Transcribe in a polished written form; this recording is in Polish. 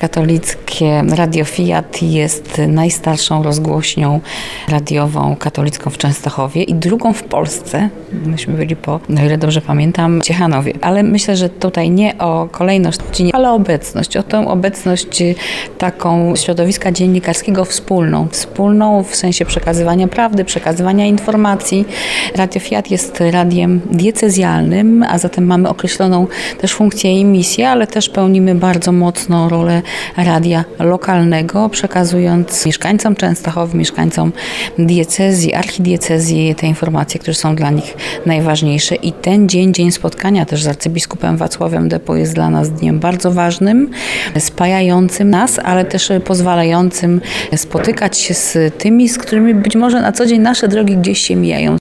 Katolickie Radio Fiat jest najstarszą rozgłośnią radiową katolicką w Częstochowie i drugą w Polsce. Myśmy byli po, o ile dobrze pamiętam, Ciechanowie. Ale myślę, że tutaj nie o kolejność, ale o obecność. O tę obecność taką środowiska dziennikarskiego wspólną w sensie przekazywania prawdy, przekazywania informacji. Radio Fiat jest radiem diecezjalnym, a zatem mamy określoną też funkcję i misję, ale też pełnimy bardzo mocno rolę radia lokalnego, przekazując mieszkańcom Częstochowy, mieszkańcom diecezji, archidiecezji te informacje, które są dla nich najważniejsze. I ten dzień spotkania też z arcybiskupem Wacławem Depo jest dla nas dniem bardzo ważnym, spajającym nas, ale też pozwalającym spotykać się z tymi, z którymi być może na co dzień nasze drogi gdzieś się mijają.